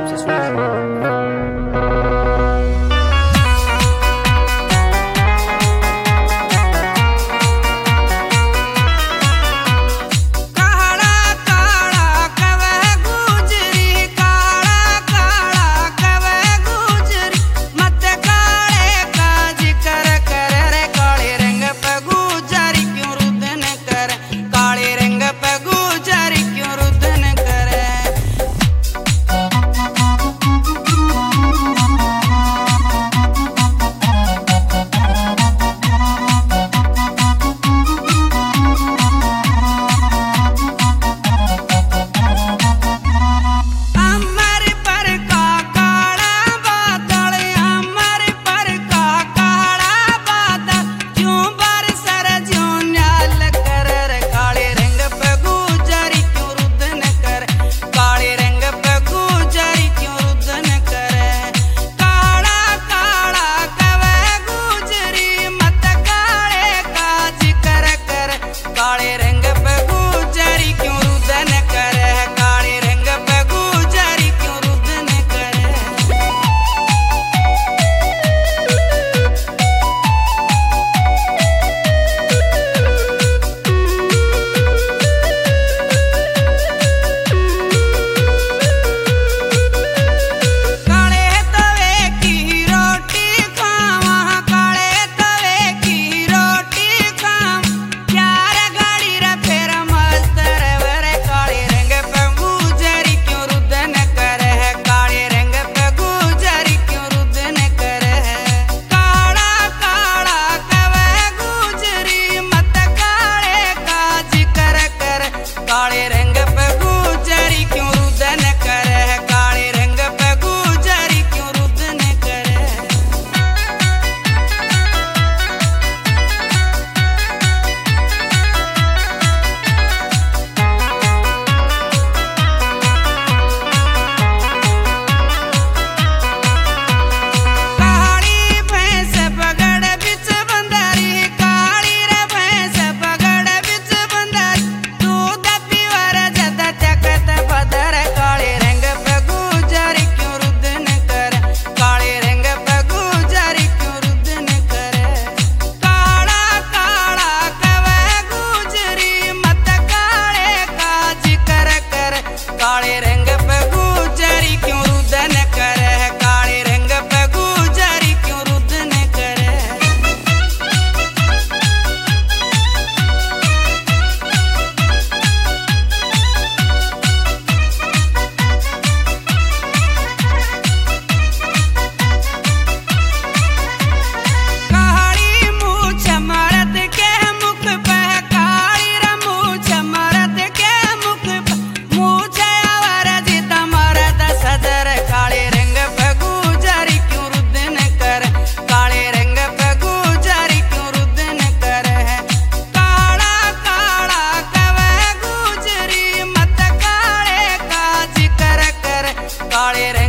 सबसे सुंदर। काले रंग पे गुजरी क्यों रुदन करे, काले रंग पे गुजरी क्यों रुदन करे। काली भैंस पगड़ बिच बंदरी, काली रे भैंस पगड़ बिच बंदरी, दूध पीवर जद चकत बदर। काले रंग पे गुजरी क्यों रुदन करे, काले रंग पे गुजरी क्यों रुदन करे। काला काला कवे गुजरी मत काले का जिक्र कर, काले रंग पे गुजरी क्यों रुदन करे, काले रंग पे गुजरी क्यों रुदन करे। काली मूछ मरद के मुख पे, काली रे मूछ मरद के मुख पे, मूछ आवर जित मरद सदर। काले रंग पे गुजरी क्यों रुदन करे, काले रंग पे गुजरी क्यों रुदन करे। काला काला कवे गुजरी मत काले का जिक्र कर, काले